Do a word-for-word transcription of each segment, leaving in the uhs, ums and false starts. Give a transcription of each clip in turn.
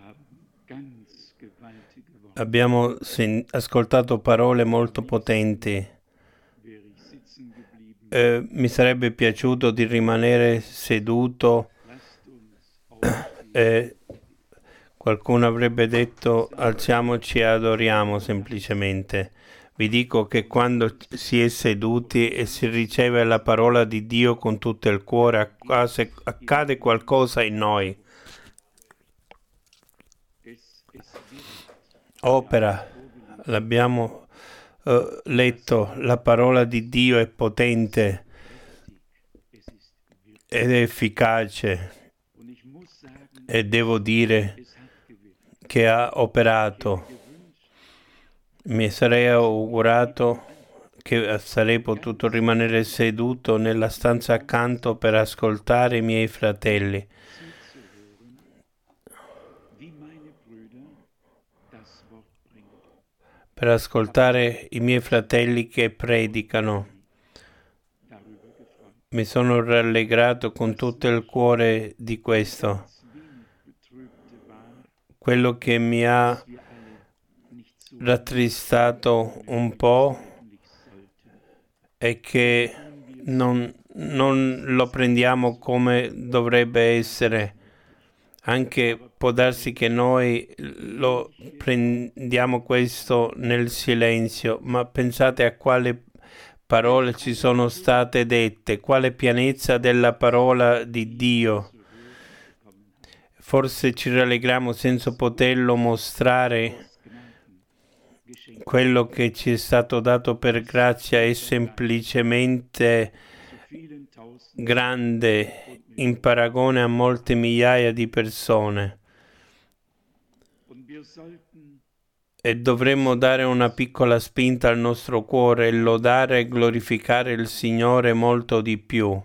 Abbiamo sen- ascoltato parole molto potenti. Eh, mi sarebbe piaciuto di rimanere seduto e qualcuno avrebbe detto alziamoci e adoriamo semplicemente. Vi dico che quando si è seduti e si riceve la parola di Dio con tutto il cuore, accade, accade qualcosa in noi. Opera, l'abbiamo eh, letto, la parola di Dio è potente ed è efficace e devo dire che ha operato. Mi sarei augurato che sarei potuto rimanere seduto nella stanza accanto per ascoltare i miei fratelli. Per ascoltare i miei fratelli che predicano. Mi sono rallegrato con tutto il cuore di questo. Quello che mi ha rattristato un po' è che non, non lo prendiamo come dovrebbe essere. Anche può darsi che noi lo prendiamo questo nel silenzio, ma pensate a quale parole ci sono state dette, quale pienezza della parola di Dio. Forse ci rallegriamo senza poterlo mostrare. Quello che ci è stato dato per grazia è semplicemente grande in paragone a molte migliaia di persone. E dovremmo dare una piccola spinta al nostro cuore e lodare e glorificare il Signore molto di più.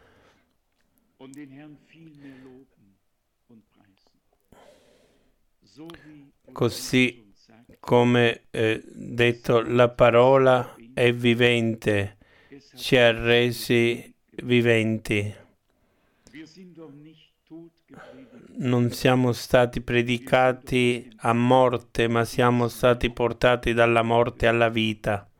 Così come eh, detto, la parola è vivente, ci ha resi viventi. Non siamo stati predicati a morte, ma siamo stati portati dalla morte alla vita.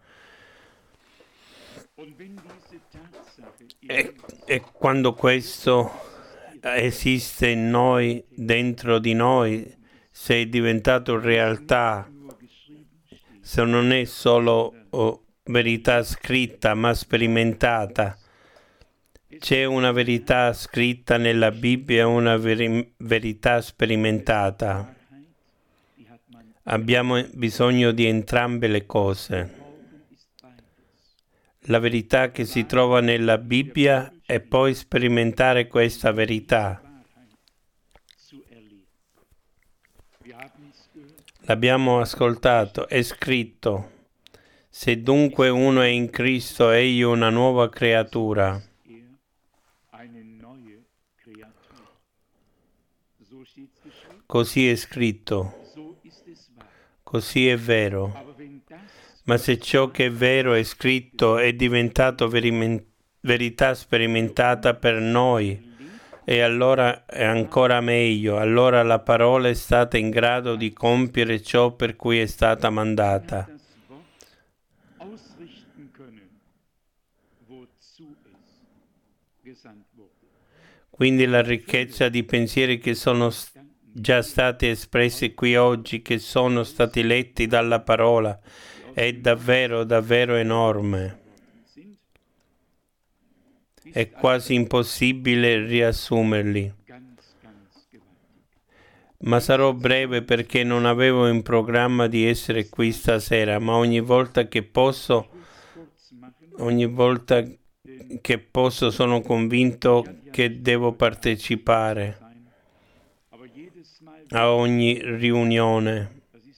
E, e quando questo esiste in noi, dentro di noi, se è diventato realtà, se non è solo oh, verità scritta ma sperimentata. C'è una verità scritta nella Bibbia e una veri- verità sperimentata. Abbiamo bisogno di entrambe le cose. La verità che si trova nella Bibbia e poi sperimentare questa verità. L'abbiamo ascoltato, è scritto. Se dunque uno è in Cristo, egli è una nuova creatura. Così è scritto, così è vero. Ma se ciò che è vero è scritto è diventato verimen- verità sperimentata per noi, e allora è ancora meglio, allora la parola è stata in grado di compiere ciò per cui è stata mandata. Quindi la ricchezza di pensieri che sono già stati espressi qui oggi, che sono stati letti dalla parola, è davvero, davvero enorme. È quasi impossibile riassumerli. Ma sarò breve perché non avevo in programma di essere qui stasera, ma ogni volta che posso, ogni volta che posso sono convinto che devo partecipare a ogni riunione.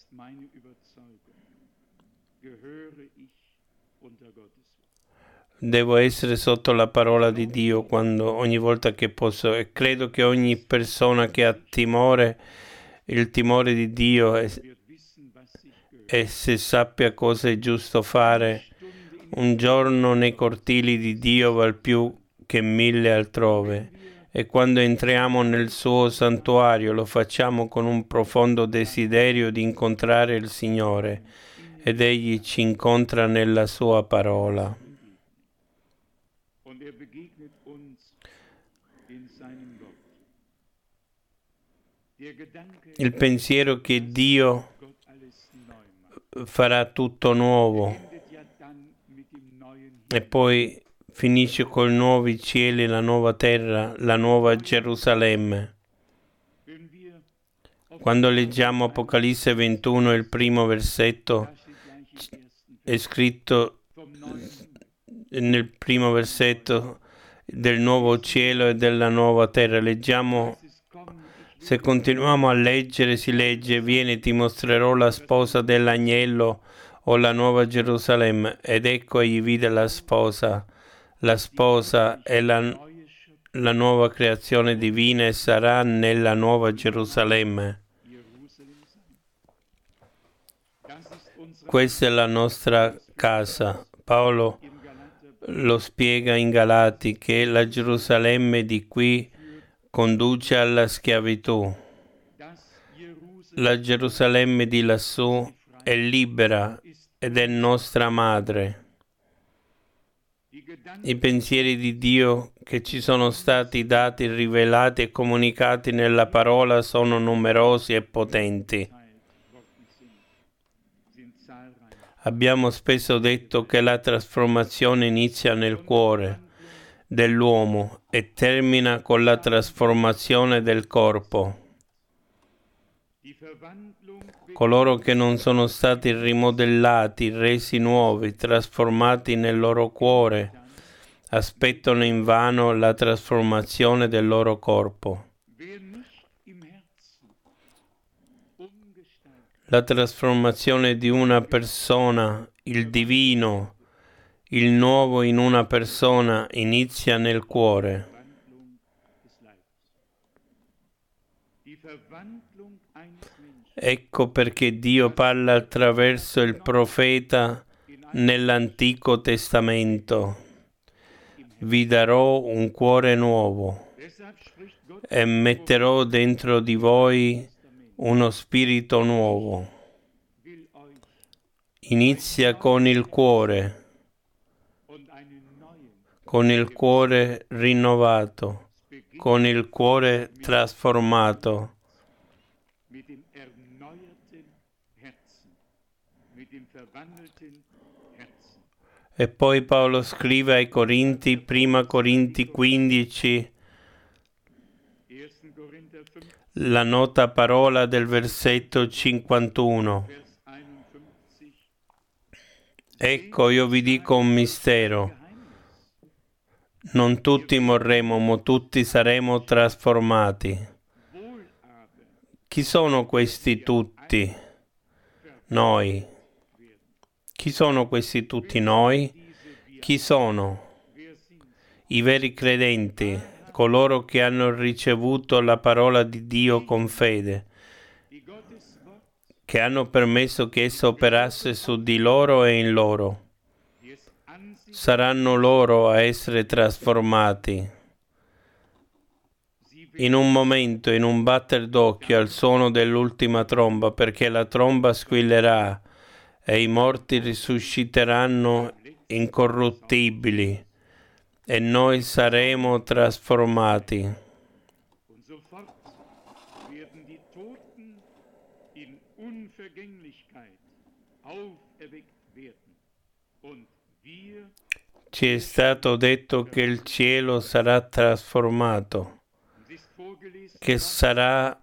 Devo essere sotto la parola di Dio quando, ogni volta che posso, e credo che ogni persona che ha timore, il timore di Dio, e, e se sappia cosa è giusto fare, un giorno nei cortili di Dio val più che mille altrove. E quando entriamo nel suo santuario lo facciamo con un profondo desiderio di incontrare il Signore, ed Egli ci incontra nella sua parola. Il pensiero che Dio farà tutto nuovo e poi finisce con i nuovi cieli, la nuova terra, la nuova Gerusalemme. Quando leggiamo Apocalisse ventuno, il primo versetto, è scritto nel primo versetto del nuovo cielo e della nuova terra. Leggiamo, se continuiamo a leggere, si legge: vieni, ti mostrerò la sposa dell'agnello, o la nuova Gerusalemme. Ed ecco, egli vide la sposa. La sposa è la, la nuova creazione divina e sarà nella nuova Gerusalemme. Questa è la nostra casa. Paolo lo spiega in Galati che la Gerusalemme di qui conduce alla schiavitù. La Gerusalemme di lassù è libera ed è nostra madre. I pensieri di Dio che ci sono stati dati, rivelati e comunicati nella parola sono numerosi e potenti. Abbiamo spesso detto che la trasformazione inizia nel cuore dell'uomo e termina con la trasformazione del corpo. Coloro che non sono stati rimodellati, resi nuovi, trasformati nel loro cuore, aspettano invano la trasformazione del loro corpo. La trasformazione di una persona, il divino, il nuovo in una persona, inizia nel cuore. Ecco perché Dio parla attraverso il profeta nell'Antico Testamento: vi darò un cuore nuovo e metterò dentro di voi uno spirito nuovo. Inizia con il cuore, con il cuore rinnovato, con il cuore trasformato. E poi Paolo scrive ai Corinti, prima Corinti quindici, la nota parola del versetto cinquantuno. Ecco, io vi dico un mistero. Non tutti morremo, ma tutti saremo trasformati. Chi sono questi tutti? Noi. Chi sono questi tutti noi? Chi sono? I veri credenti, coloro che hanno ricevuto la parola di Dio con fede, che hanno permesso che essa operasse su di loro e in loro. Saranno loro a essere trasformati. In un momento, in un batter d'occhio, al suono dell'ultima tromba, perché la tromba squillerà e i morti risusciteranno incorruttibili e noi saremo trasformati. Ci è stato detto che il cielo sarà trasformato, che sarà,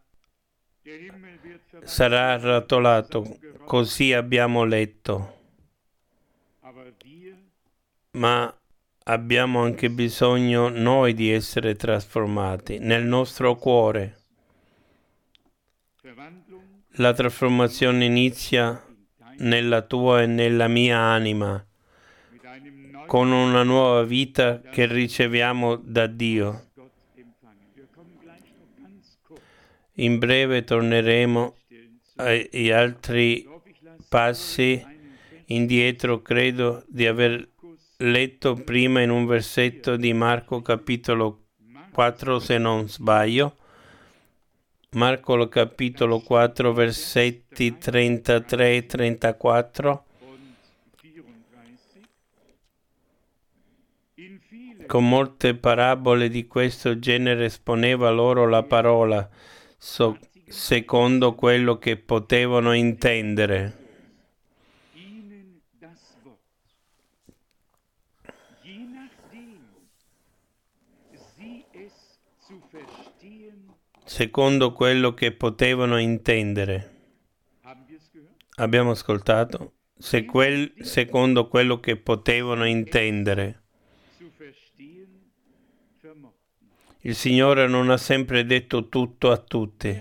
sarà arrotolato, così abbiamo letto. Ma abbiamo anche bisogno noi di essere trasformati nel nostro cuore. La trasformazione inizia nella tua e nella mia anima, con una nuova vita che riceviamo da Dio. In breve torneremo agli altri passi indietro. Credo di aver letto prima in un versetto di Marco capitolo quattro se non sbaglio. Marco capitolo quattro versetti trentatré e trentaquattro. Con molte parabole di questo genere esponeva loro la parola, so, secondo quello che potevano intendere. Secondo quello che potevano intendere. Abbiamo ascoltato? Se quel, secondo quello che potevano intendere. Il Signore non ha sempre detto tutto a tutti.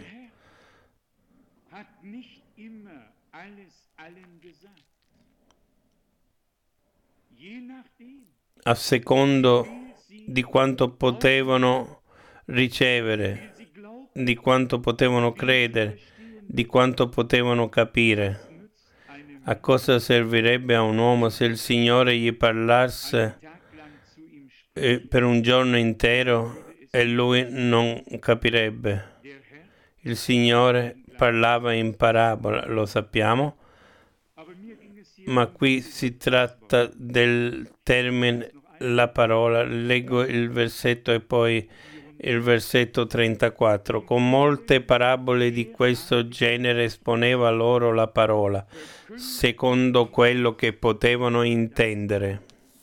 A secondo di quanto potevano ricevere, di quanto potevano credere, di quanto potevano capire. A cosa servirebbe a un uomo se il Signore gli parlasse eh, per un giorno intero e lui non capirebbe? Il Signore parlava in parabola, lo sappiamo, ma qui si tratta del termine la parola. Leggo il versetto e poi il versetto trentaquattro. Con molte parabole di questo genere esponeva loro la parola, secondo quello che potevano intendere.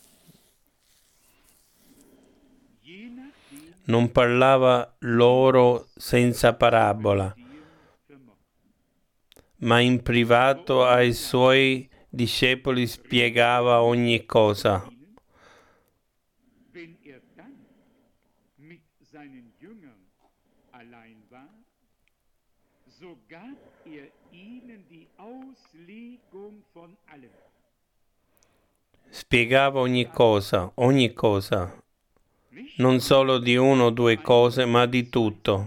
Non parlava loro senza parabola, ma in privato ai suoi discepoli spiegava ogni cosa. Spiegava ogni cosa, ogni cosa, non solo di uno o due cose, ma di tutto.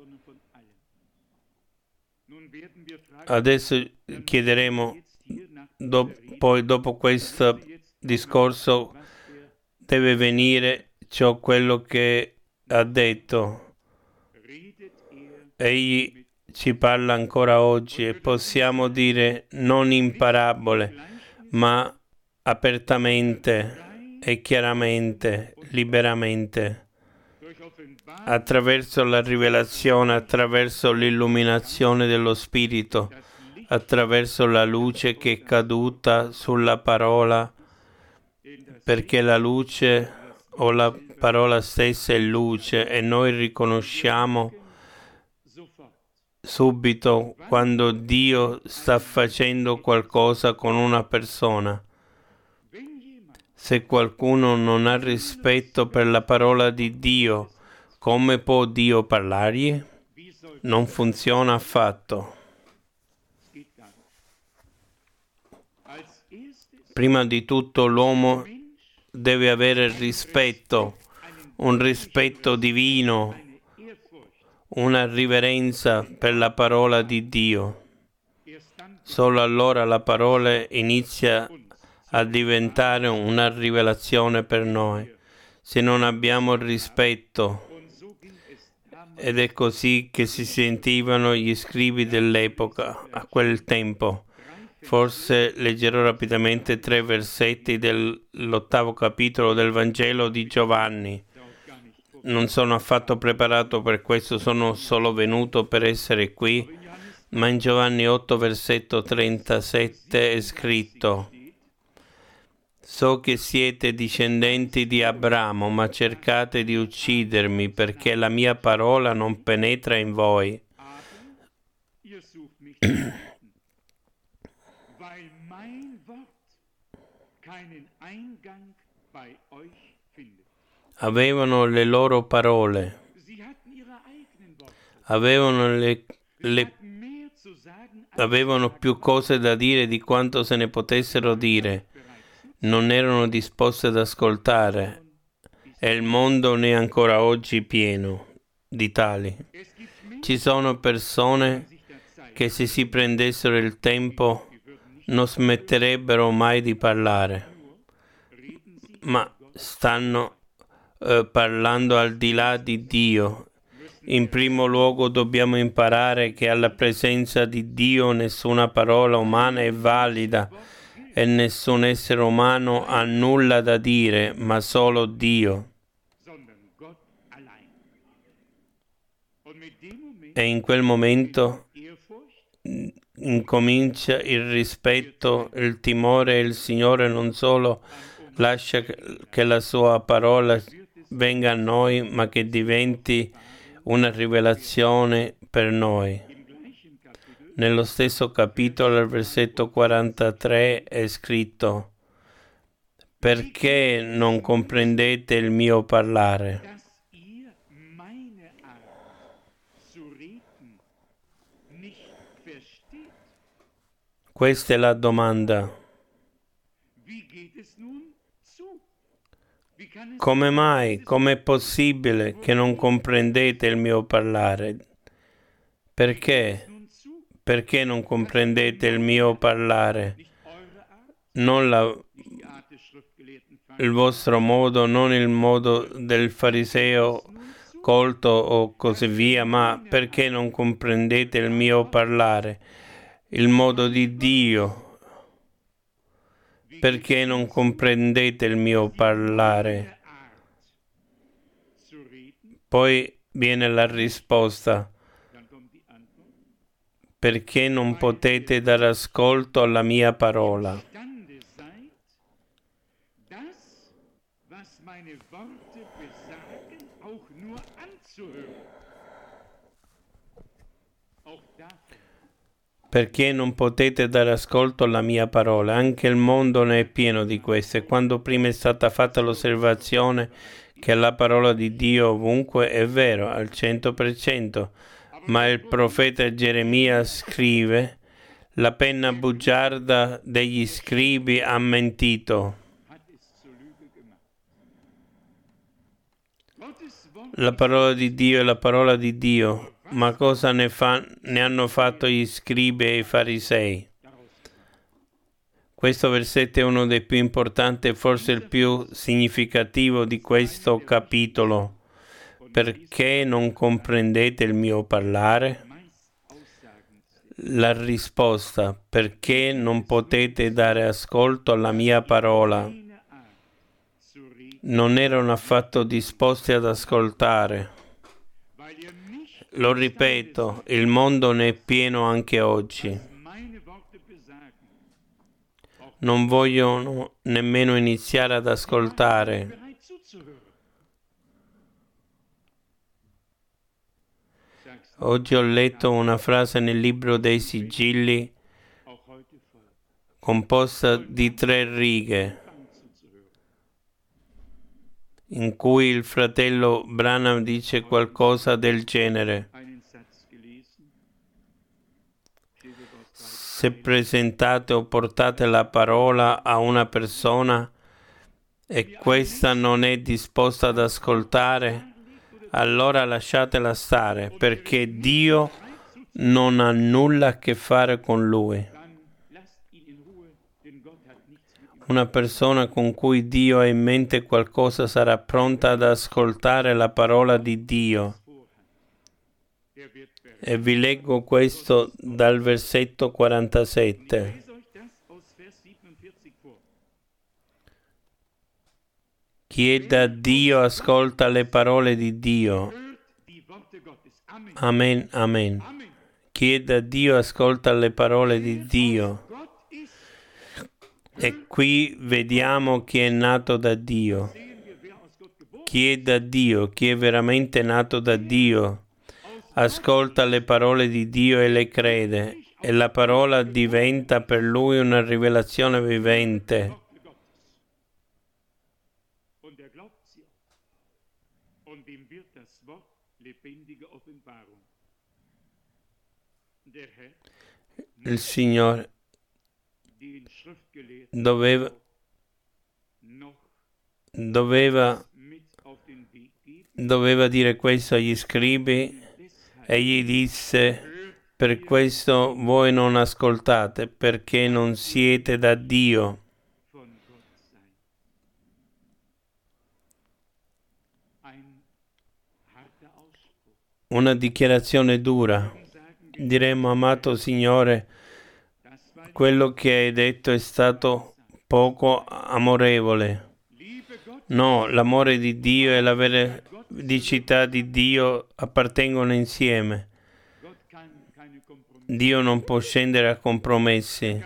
Adesso chiederemo, do, poi dopo questo discorso deve venire ciò quello che ha detto. Egli ci parla ancora oggi e possiamo dire non in parabole, ma apertamente e chiaramente, liberamente, attraverso la rivelazione, attraverso l'illuminazione dello Spirito, attraverso la luce che è caduta sulla parola, perché la luce o la parola stessa è luce e noi riconosciamo subito quando Dio sta facendo qualcosa con una persona. Se qualcuno non ha rispetto per la parola di Dio, come può Dio parlargli? Non funziona affatto. Prima di tutto l'uomo deve avere rispetto, un rispetto divino, una riverenza per la parola di Dio. Solo allora la parola inizia a diventare una rivelazione per noi. Se non abbiamo rispetto, ed è così che si sentivano gli scribi dell'epoca, a quel tempo. Forse leggerò rapidamente tre versetti dell'ottavo capitolo del Vangelo di Giovanni. Non sono affatto preparato per questo, sono solo venuto per essere qui, ma in Giovanni otto, versetto trentasette è scritto: so che siete discendenti di Abramo, ma cercate di uccidermi perché la mia parola non penetra in voi. Avevano le loro parole, avevano, le, le, avevano più cose da dire di quanto se ne potessero dire, non erano disposti ad ascoltare, e il mondo ne è ancora oggi pieno di tali. Ci sono persone che se si prendessero il tempo non smetterebbero mai di parlare, ma stanno eh, parlando al di là di Dio. In primo luogo dobbiamo imparare che alla presenza di Dio nessuna parola umana è valida e nessun essere umano ha nulla da dire, ma solo Dio. E in quel momento incomincia il rispetto, il timore, e il Signore non solo lascia che la sua parola venga a noi, ma che diventi una rivelazione per noi. Nello stesso capitolo, al versetto quarantatré, è scritto: perché non comprendete il mio parlare? Questa è la domanda. Come mai, com'è possibile che non comprendete il mio parlare? Perché? Perché non comprendete il mio parlare? Non la, il vostro modo, non il modo del fariseo colto o così via, ma perché non comprendete il mio parlare? Il modo di Dio. Perché non comprendete il mio parlare? Poi viene la risposta. Perché non potete dare ascolto alla mia parola? Perché non potete dare ascolto alla mia parola? Anche il mondo ne è pieno di queste. Quando prima è stata fatta l'osservazione che la parola di Dio ovunque è vero, al cento per cento, ma il profeta Geremia scrive: la penna bugiarda degli scribi ha mentito. La parola di Dio è la parola di Dio. Ma cosa ne, fa, ne hanno fatto gli scribi e i farisei? Questo versetto è uno dei più importanti e forse il più significativo di questo capitolo. Perché non comprendete il mio parlare? La risposta: perché non potete dare ascolto alla mia parola? Non erano affatto disposti ad ascoltare. Lo ripeto, il mondo ne è pieno anche oggi. Non vogliono nemmeno iniziare ad ascoltare. Oggi ho letto una frase nel libro dei Sigilli composta di tre righe, in cui il fratello Branham dice qualcosa del genere: se presentate o portate la parola a una persona e questa non è disposta ad ascoltare, allora lasciatela stare, perché Dio non ha nulla a che fare con lui. Una persona con cui Dio ha in mente qualcosa sarà pronta ad ascoltare la parola di Dio. E vi leggo questo dal versetto quarantasette. Chi è da Dio ascolta le parole di Dio. Amen, amen. Chi è da Dio ascolta le parole di Dio. E qui vediamo chi è nato da Dio. Chi è da Dio, chi è veramente nato da Dio, ascolta le parole di Dio e le crede, e la parola diventa per lui una rivelazione vivente. Il Signore doveva, doveva, doveva dire questo agli scribi. Egli disse: per questo voi non ascoltate, perché non siete da Dio. una dichiarazione dura. Diremmo, amato Signore, quello che hai detto è stato poco amorevole. No, l'amore di Dio e la veridicità di Dio appartengono insieme. Dio non può scendere a compromessi,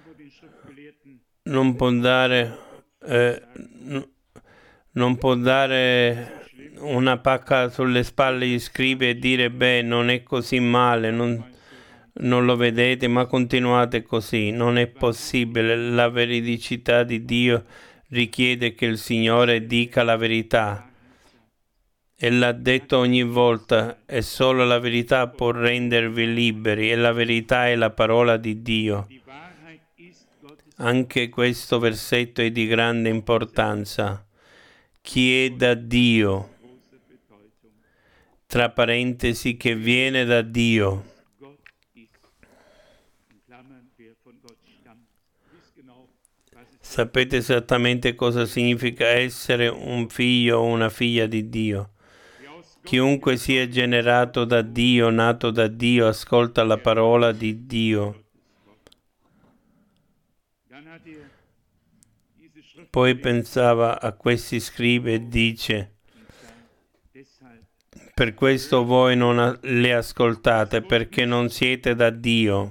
non può dare, eh, non può dare una pacca sulle spalle agli scribi e dire, beh, non è così male, non, non lo vedete, ma continuate così. Non è possibile. La veridicità di Dio richiede che il Signore dica la verità. E l'ha detto ogni volta, e solo la verità può rendervi liberi, e la verità è la parola di Dio. Anche questo versetto è di grande importanza. Chi è da Dio, tra parentesi, che viene da Dio. Sapete esattamente cosa significa essere un figlio o una figlia di Dio. Chiunque sia generato da Dio, nato da Dio, ascolta la parola di Dio. Poi pensava a questi scribi e dice, per questo voi non le ascoltate, perché non siete da Dio.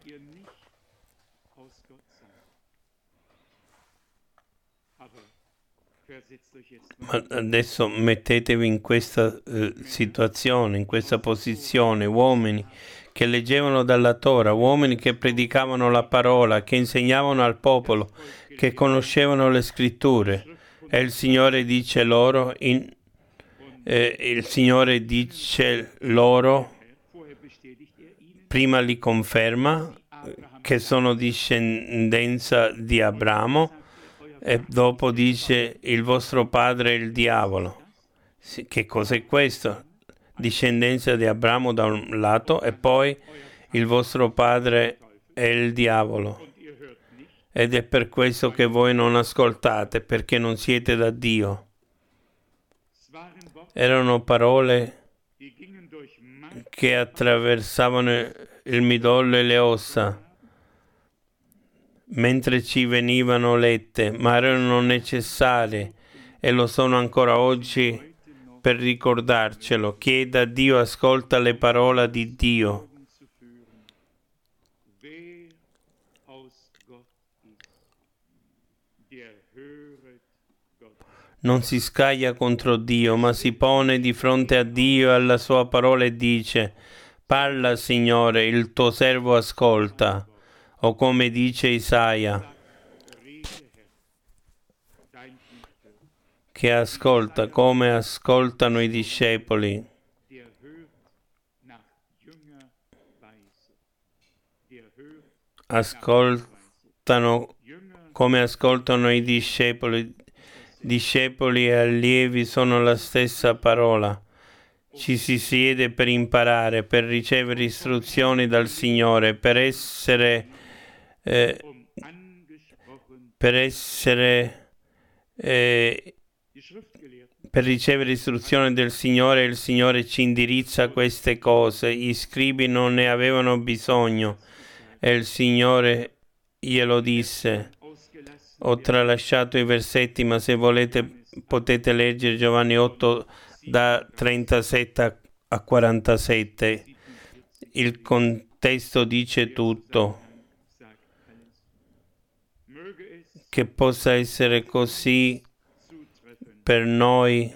Ma adesso mettetevi in questa eh, situazione, in questa posizione, uomini che leggevano dalla Torah, uomini che predicavano la parola, che insegnavano al popolo, che conoscevano le scritture. E il Signore dice loro, in, eh, il Signore dice loro, prima li conferma che sono discendenza di Abramo, e dopo dice il vostro padre è il diavolo. Sì, che cos'è questo? Discendenza di Abramo da un lato e poi il vostro padre è il diavolo. Ed è per questo che voi non ascoltate, perché non siete da Dio. Erano parole che attraversavano il midollo e le ossa mentre ci venivano lette, ma erano necessarie e lo sono ancora oggi per ricordarcelo. Chi è da Dio ascolta le parole di Dio. Non si scaglia contro Dio, ma si pone di fronte a Dio e alla sua parola e dice, parla Signore, il tuo servo ascolta. O come dice Isaia, che ascolta come ascoltano i discepoli. Ascoltano come ascoltano i discepoli. Discepoli e allievi sono la stessa parola. Ci si siede per imparare, per ricevere istruzioni dal Signore, per essere eh, per essere eh, per ricevere istruzioni del Signore. Il Signore ci indirizza queste cose. Gli scribi non ne avevano bisogno e il Signore glielo disse. Ho tralasciato i versetti, ma se volete potete leggere Giovanni otto da trentasette a quarantasette. Il contesto dice tutto. Che possa essere così per noi,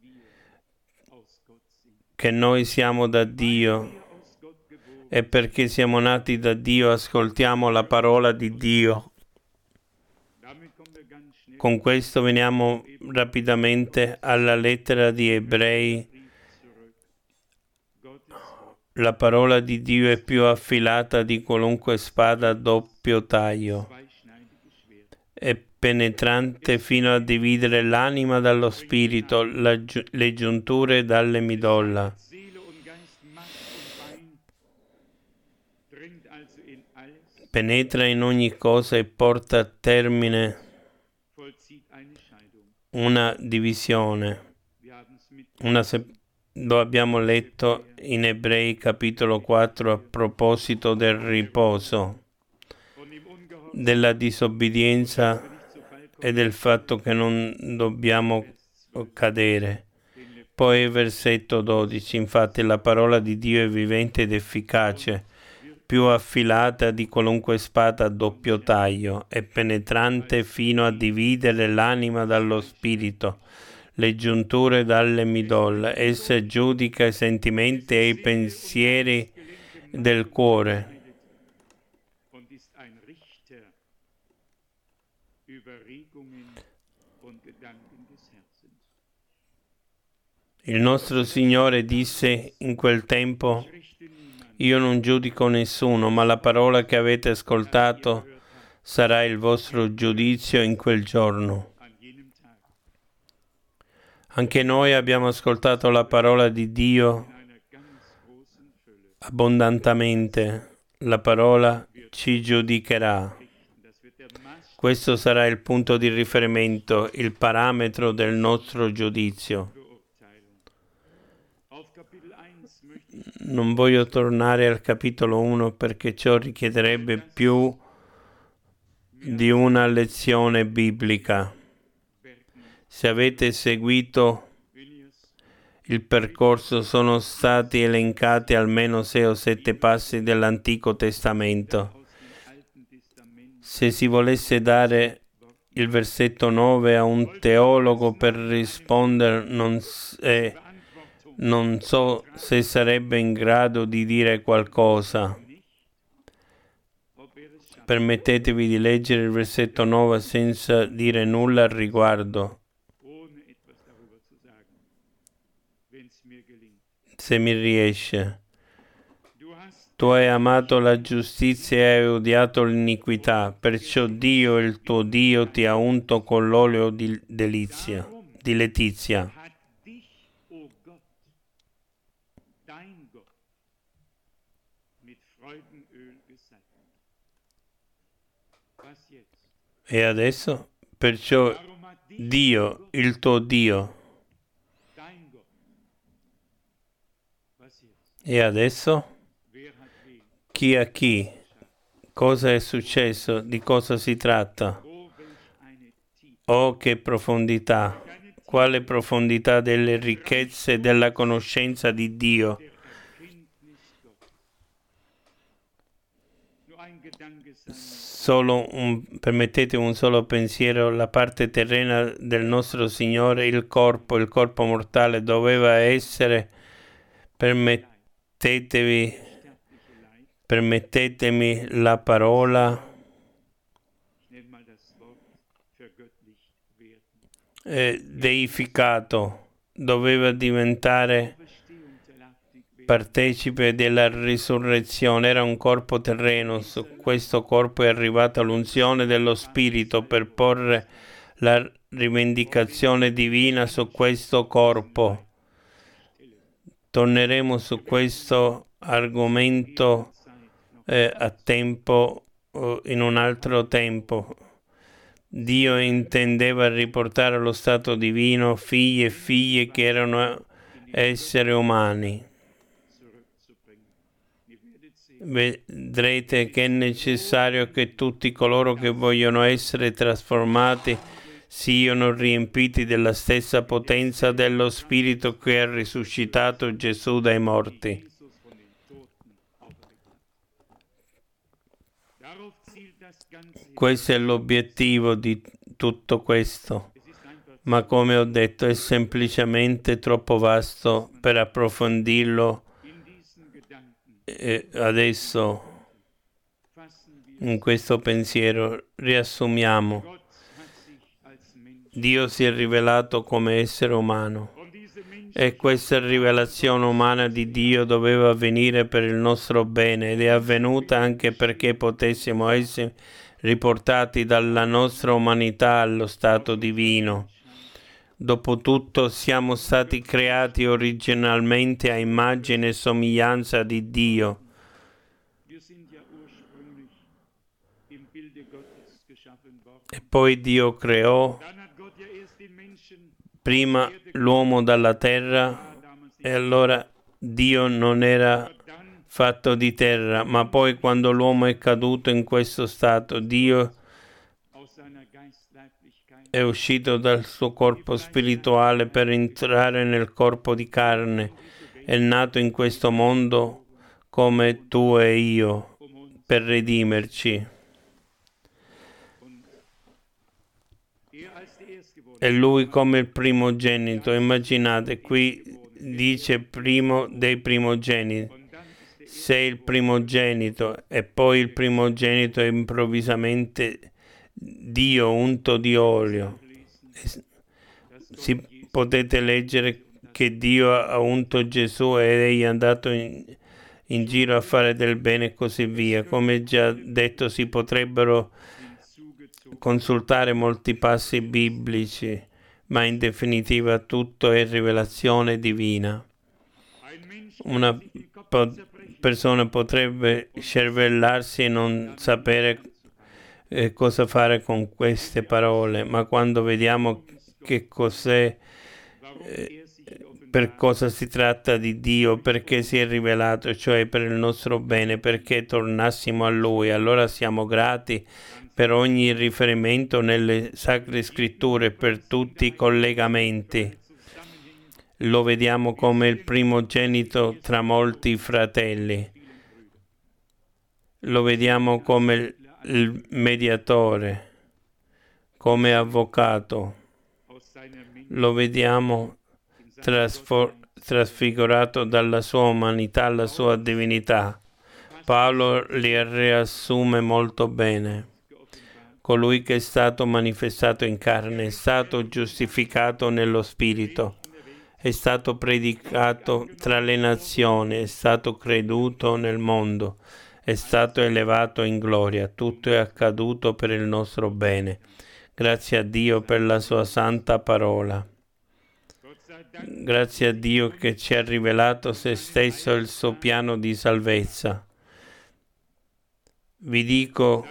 che noi siamo da Dio e perché siamo nati da Dio ascoltiamo la parola di Dio. Con questo veniamo rapidamente alla lettera di Ebrei. La parola di Dio è più affilata di qualunque spada a doppio taglio. È penetrante fino a dividere l'anima dallo spirito, la, le giunture dalle midolla. Penetra in ogni cosa e porta a termine una divisione, una, se- lo abbiamo letto in Ebrei capitolo quattro a proposito del riposo, della disobbedienza e del fatto che non dobbiamo cadere. Poi versetto dodici, infatti la parola di Dio è vivente ed efficace, più affilata di qualunque spada a doppio taglio, e penetrante fino a dividere l'anima dallo spirito, le giunture dalle midolle. Essa giudica i sentimenti e i pensieri del cuore. Il nostro Signore disse in quel tempo: io non giudico nessuno, ma la parola che avete ascoltato sarà il vostro giudizio in quel giorno. Anche noi abbiamo ascoltato la parola di Dio abbondantemente. La parola ci giudicherà. Questo sarà il punto di riferimento, il parametro del nostro giudizio. Non voglio tornare al capitolo uno perché ciò richiederebbe più di una lezione biblica. Se avete seguito il percorso, sono stati elencati almeno sei o sette passi dell'Antico Testamento. Se si volesse dare il versetto nove a un teologo per rispondere, non, eh, non so se sarebbe in grado di dire qualcosa. Permettetevi di leggere il versetto nove senza dire nulla al riguardo, se mi riesce. Tu hai amato la giustizia e hai odiato l'iniquità, perciò Dio, il tuo Dio, ti ha unto con l'olio di delizia, di letizia. E adesso? Perciò Dio, il tuo Dio. E adesso? Chi a chi? Cosa è successo? Di cosa si tratta? Oh, che profondità! Quale profondità delle ricchezze della conoscenza di Dio! Solo un, permettete un solo pensiero, la parte terrena del nostro Signore, il corpo, il corpo mortale doveva essere, permettetevi, permettetemi la parola, eh, deificato, doveva diventare partecipe della risurrezione. Era un corpo terreno, su questo corpo è arrivata l'unzione dello Spirito per porre la rivendicazione divina su questo corpo. Torneremo su questo argomento eh, a tempo, eh, in un altro tempo. Dio intendeva riportare allo stato divino figli e figlie che erano esseri umani. Vedrete che è necessario che tutti coloro che vogliono essere trasformati siano riempiti della stessa potenza dello Spirito che ha risuscitato Gesù dai morti. Questo è l'obiettivo di tutto questo, ma come ho detto è semplicemente troppo vasto per approfondirlo. E adesso, in questo pensiero, riassumiamo. Dio si è rivelato come essere umano e questa rivelazione umana di Dio doveva avvenire per il nostro bene ed è avvenuta anche perché potessimo essere riportati dalla nostra umanità allo stato divino. Dopotutto siamo stati creati originalmente a immagine e somiglianza di Dio. E poi Dio creò prima l'uomo dalla terra E allora Dio non era fatto di terra, ma poi quando l'uomo è caduto in questo stato, Dio è uscito dal suo corpo spirituale per entrare nel corpo di carne. È nato in questo mondo come tu e io per redimerci. E lui come il primogenito. Immaginate, qui dice primo dei primogeniti. Sei il primogenito e poi il primogenito è improvvisamente Dio unto di olio. Si, potete leggere che Dio ha unto Gesù ed egli è andato in, in giro a fare del bene e così via. Come già detto, si potrebbero consultare molti passi biblici, ma in definitiva tutto è rivelazione divina. Una po- persona potrebbe cervellarsi e non sapere eh, cosa fare con queste parole, ma quando vediamo che cos'è, eh, per cosa si tratta di Dio, perché si è rivelato, cioè per il nostro bene, perché tornassimo a Lui, allora siamo grati per ogni riferimento nelle Sacre Scritture, per tutti i collegamenti. Lo vediamo come il primogenito tra molti fratelli. Lo vediamo come il mediatore, come avvocato. Lo vediamo trasfor- trasfigurato dalla sua umanità alla sua divinità. Paolo li riassume molto bene. Colui che è stato manifestato in carne, è stato giustificato nello Spirito, è stato predicato tra le nazioni, è stato creduto nel mondo, è stato elevato in gloria. Tutto è accaduto per il nostro bene. Grazie a Dio per la sua santa parola. Grazie a Dio che ci ha rivelato se stesso e il suo piano di salvezza. Vi dico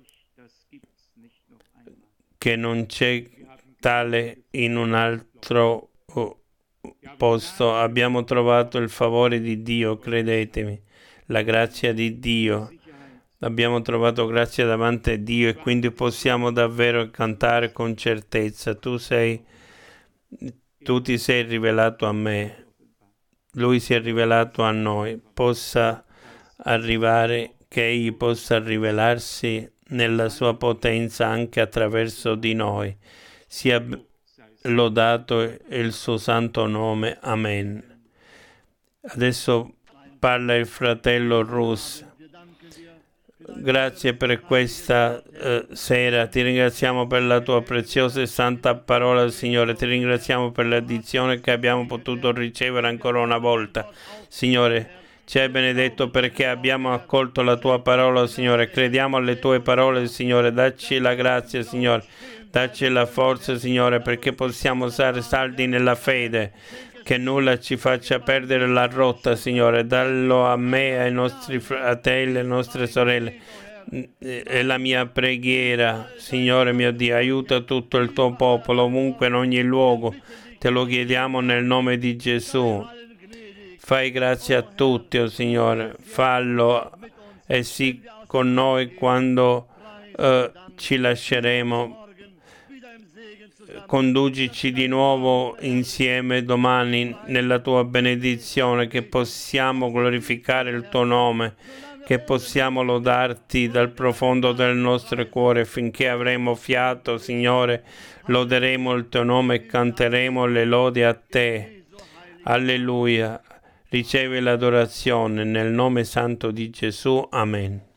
che non c'è tale in un altro posto. Abbiamo trovato il favore di Dio, credetemi, la grazia di Dio. Abbiamo trovato grazia davanti a Dio e quindi possiamo davvero cantare con certezza. Tu sei, tu ti sei rivelato a me. Lui si è rivelato a noi. Possa arrivare che Egli possa rivelarsi nella sua potenza anche attraverso di noi. Sia lodato il suo santo nome. Amen. Adesso parla il fratello Rus. Grazie per questa eh, sera. Ti ringraziamo per la tua preziosa e santa parola, Signore. Ti ringraziamo per l'addizione che abbiamo potuto ricevere ancora una volta. Signore, ci hai benedetto perché abbiamo accolto la tua parola, Signore. Crediamo alle tue parole, Signore. Dacci la grazia, Signore. Dacci la forza, Signore, perché possiamo stare saldi nella fede. Che nulla ci faccia perdere la rotta, Signore. Dallo a me, ai nostri fratelli, alle nostre sorelle. È la mia preghiera, Signore mio Dio. Aiuta tutto il tuo popolo, ovunque, in ogni luogo. Te lo chiediamo nel nome di Gesù. Fai grazia a tutti, oh Signore. Fallo e sii con noi quando uh, ci lasceremo. Conducici di nuovo insieme domani nella tua benedizione, che possiamo glorificare il tuo nome, che possiamo lodarti dal profondo del nostro cuore finché avremo fiato, Signore. Loderemo il tuo nome e canteremo le lodi a te. Alleluia. Ricevi l'adorazione nel nome santo di Gesù. Amen.